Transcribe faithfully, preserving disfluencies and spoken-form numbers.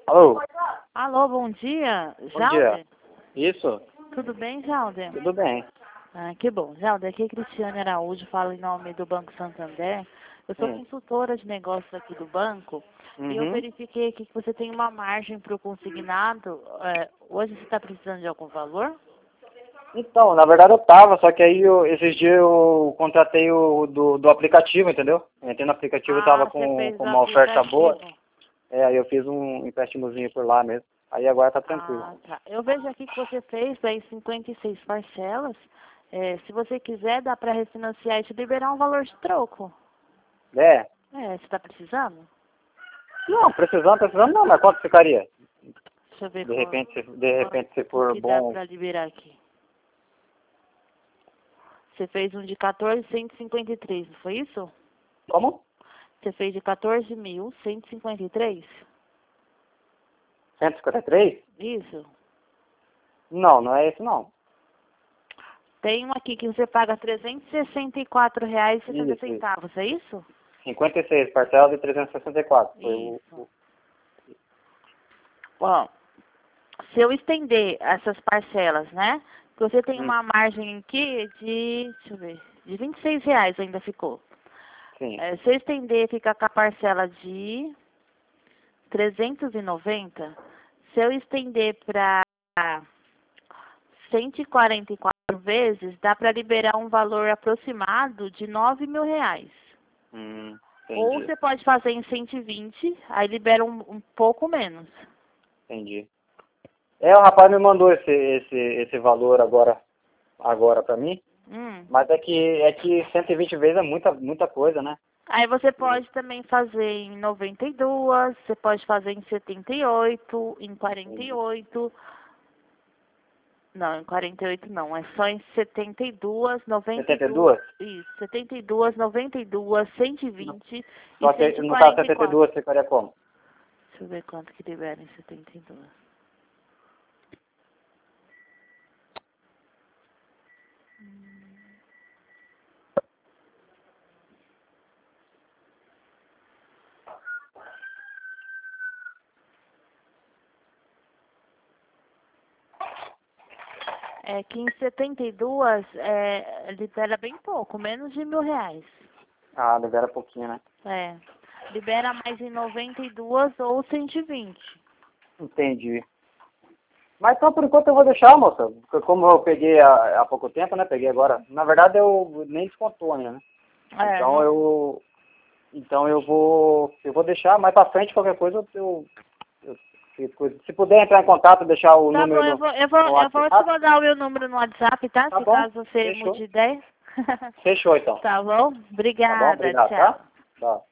Alô? Alô, bom dia. Bom Jalder? dia. Isso? Tudo bem, Jalder? Tudo bem. Ah, que bom. Jalder, aqui é Cristiane Araújo, falo em nome do Banco Santander. Eu sou Hum. consultora de negócios aqui do banco e eu Uhum. verifiquei aqui que você tem uma margem para o consignado. É, hoje você está precisando de algum valor? Então, na verdade eu tava, só que aí eu, esses dias eu contratei o do, do aplicativo, entendeu? Entrei no aplicativo, eu Ah, tava você com, fez com o uma oferta boa. aplicativo. É, aí eu fiz um empréstimozinho por lá mesmo. Aí agora tá tranquilo. Ah, tá. Eu vejo aqui que você fez aí cinquenta e seis parcelas. É, se você quiser, dá para refinanciar e te liberar um valor de troco. É? É, você está precisando? Não, precisando, precisando não, mas quanto ficaria? Deixa eu ver De qual, repente, se- de repente se quanto for que dá bom. para liberar aqui. Você fez um de quatorze mil cento e cinquenta e três, não foi isso? Como? Você fez de quatorze mil cento e cinquenta e três? cento e cinquenta e três? Isso. Não, não é esse não. Tem um aqui que você paga trezentos e sessenta e quatro reais e setenta Isso, isso. centavos, é isso? cinquenta e seis, parcela de trezentos e sessenta e quatro. Foi o, Isso. Bom, se eu estender essas parcelas, né? Que você tem Hum, uma margem aqui de, deixa eu ver, de vinte e seis reais ainda ficou. sim. É, se eu estender, fica com a parcela de trezentos e noventa. Se eu estender para cento e quarenta e quatro vezes, dá para liberar um valor aproximado de nove mil reais. Hum, Ou entendi, você pode fazer em cento e vinte, aí libera um, um pouco menos. entendi. É, o rapaz me mandou esse, esse, esse valor agora, agora pra mim, Hum. mas é que, é que cento e vinte vezes é muita, muita coisa, né? Aí você pode também fazer em noventa e dois, você pode fazer em setenta e oito, em quarenta e oito. Não, em quarenta e oito não, é só em setenta e dois, noventa e setenta e dois, duas? isso, setenta e dois, noventa e dois, cento e vinte e Só que cento e no caso quarenta e setenta e quatro. duas ficaria como? Deixa eu ver quanto que libera em setenta e dois. É que em setenta e dois é, libera bem pouco, menos de mil reais. Ah, libera pouquinho, né? É, libera mais em noventa e dois ou cento e vinte. Entendi. Mas então por enquanto eu vou deixar, moça, porque como eu peguei há, há pouco tempo, né? Peguei agora. Na verdade eu nem descontou ainda, né? É, Então não, eu. Então eu vou. Eu vou deixar, mais pra frente qualquer coisa eu, eu, eu se puder entrar em contato, deixar o tá bom, número eu no, vou, eu vou, no eu vou te WhatsApp. mandar o meu número no WhatsApp, tá? Tá Se bom? caso você mude Fechou. de ideia. Fechou então. Tá bom? Tá bom? Obrigada, Obrigado, tchau. tá? Tchau.